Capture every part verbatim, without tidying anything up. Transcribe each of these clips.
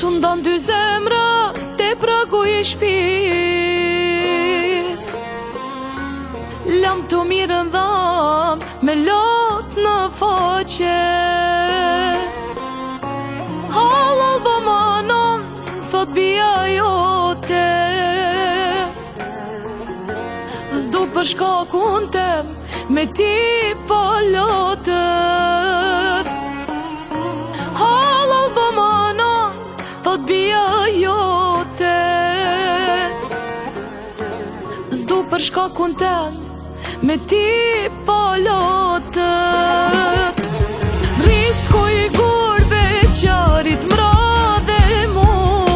Të ndan dy zemra te pragu i shpis, lam të mirën dham me lot në faqe. Halal bamanon, thot bia jote, s'du për shkakun tem me ti po lotët. Halal bamanon, thot bia jote, s'du për shkakun tem me ti po lotët. Risku i gurbe qarit mra dhe mu,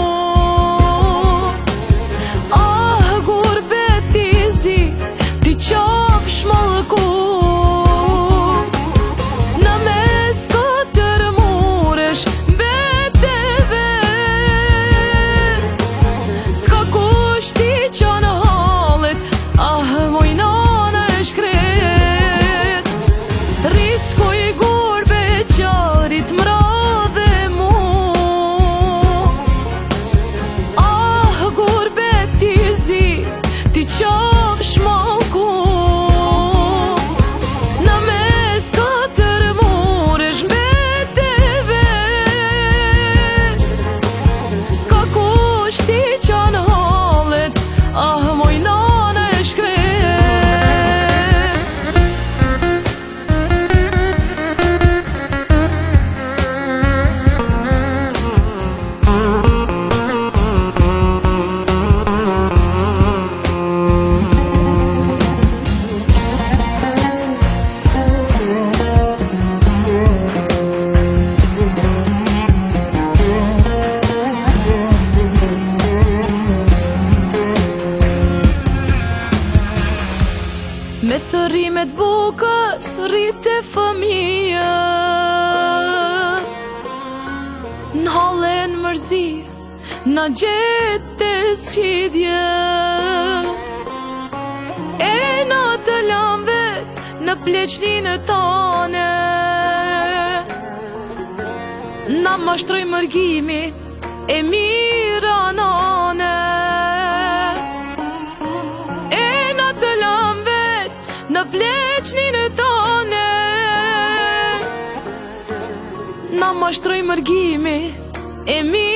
ah gurbe ti zi, ti qaf shmallku. Në mes katër muresh beteve, s'ka kushti qa në halet, ah mojnana e shkret. Risku i gurbe qarit mra dhe mu, ah gurbe ti zi, ti qaf shmallku. Në mes katër muresh beteve, s'ka kushti qa në halet, ah mojnana e shkret. Me thërimet bukës rrite fëmija, n'hallen mërzi na gjete zgjidhje. E na të lamve në pleqnin e tane, na mashtroj mërgimi e mira nane. E na të lamve në pleqnin e tane, na mashtroj mërgimi e mira